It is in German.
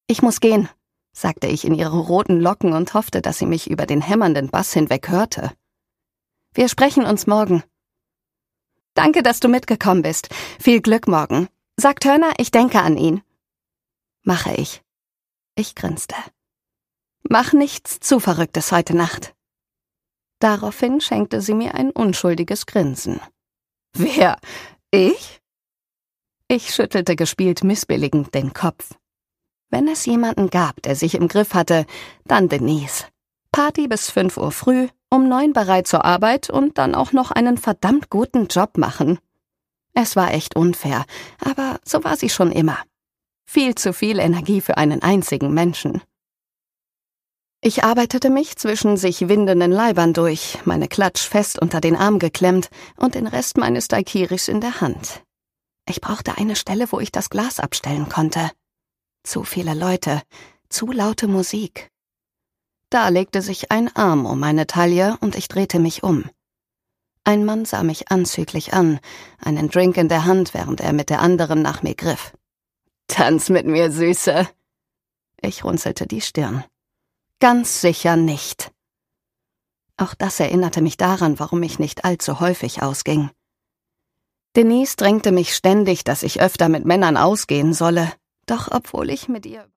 Ich muss gehen, sagte ich in ihre roten Locken und hoffte, dass sie mich über den hämmernden Bass hinweg hörte. Wir sprechen uns morgen. Danke, dass du mitgekommen bist. Viel Glück morgen. Sag Turner, ich denke an ihn. Mache ich. Ich grinste. Mach nichts zu Verrücktes heute Nacht. Daraufhin schenkte sie mir ein unschuldiges Grinsen. Wer? Ich? Ich schüttelte gespielt missbilligend den Kopf. Wenn es jemanden gab, der sich im Griff hatte, dann Denise. Party bis 5 Uhr früh, um 9 bereit zur Arbeit und dann auch noch einen verdammt guten Job machen. Es war echt unfair, aber so war sie schon immer. Viel zu viel Energie für einen einzigen Menschen. Ich arbeitete mich zwischen sich windenden Leibern durch, meine Klatsch fest unter den Arm geklemmt und den Rest meines Daiquiris in der Hand. Ich brauchte eine Stelle, wo ich das Glas abstellen konnte. Zu viele Leute, zu laute Musik. Da legte sich ein Arm um meine Taille und ich drehte mich um. Ein Mann sah mich anzüglich an, einen Drink in der Hand, während er mit der anderen nach mir griff. »Tanz mit mir, Süße!« Ich runzelte die Stirn. »Ganz sicher nicht.« Auch das erinnerte mich daran, warum ich nicht allzu häufig ausging. Denise drängte mich ständig, dass ich öfter mit Männern ausgehen solle, doch obwohl ich mit ihr